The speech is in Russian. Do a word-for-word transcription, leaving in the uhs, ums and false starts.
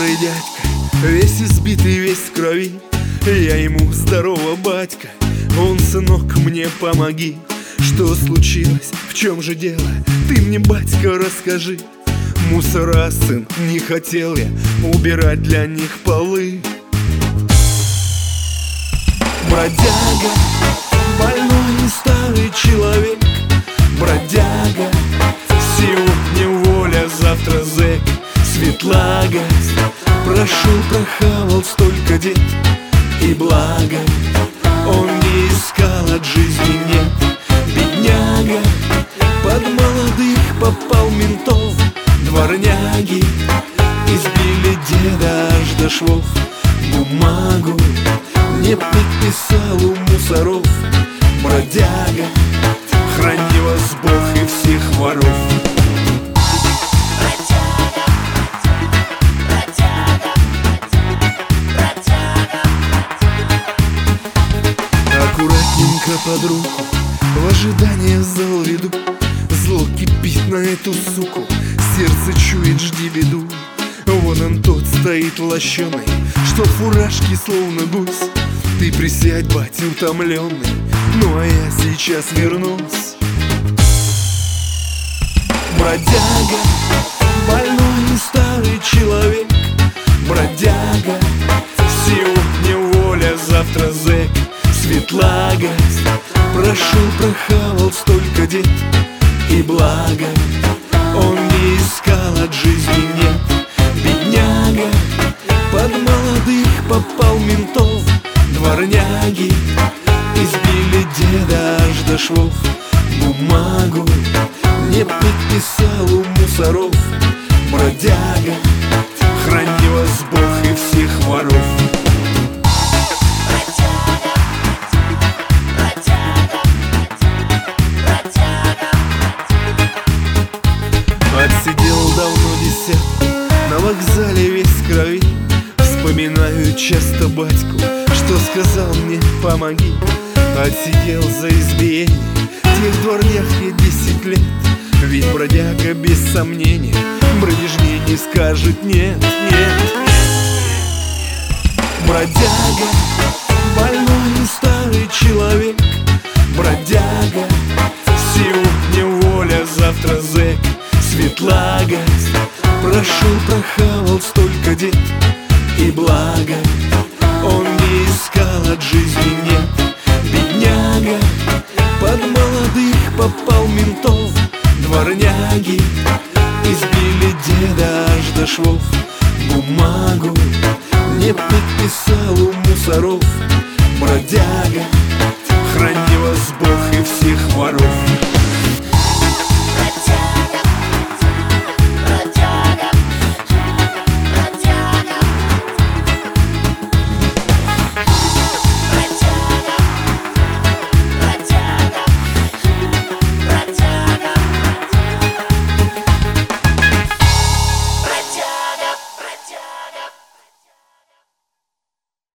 Старый дядька, весь избитый, весь в крови. Я ему: здорово, батька. Он: сынок, мне помоги. Что случилось? В чем же дело? Ты мне, батька, расскажи. Мусора, сын, не хотел я убирать для них полы. Бродяга, больной и старый человек. Бродяга, сегодня воля, завтра зэк. Светлага, прошел, прохавал столько дет, и благо он не искал, от жизни нет. Бедняга, под молодых попал ментов. Дворняги избили деда аж до швов. Бумагу не подписал у мусоров. Бродяга, храни вас Бог и всех воров. Аккуратненько под руку, в ожидание в зал веду. Зло кипит на эту суку, сердце чует, жди беду. Вон он тот стоит лощеный, что в фуражке словно гусь. Ты присядь, батя, утомленный, ну а я сейчас вернусь. Бродяга, больной и старый человек. Бродяга, сегодня воля, завтра зэк. Светлага, прошел, прохавал столько дет, и благо он не искал, от жизни нет. Бедняга, под молодых попал ментов. Дворняги избили деда аж до швов. Бумагу не подписал у мусоров. Бродяга, храни вас Бог и всех воров. Отсидел давно десятку, на вокзале весь в крови. Вспоминаю часто батьку, что сказал мне: помоги. Отсидел за избиение тех дворнях я десять лет. Ведь бродяга без сомнения бродяжне не скажет нет, нет. Бродяга, больной и старый человек. Бродяга, сегодня воля, завтра зэк. Светлага, прошел, прохавал столько дет, и благо он не искал, от жизни нет. Бедняга, под молодых попал ментов. Дворняги избили деда аж до швов. Бумагу не подписал у мусоров. Бродяга,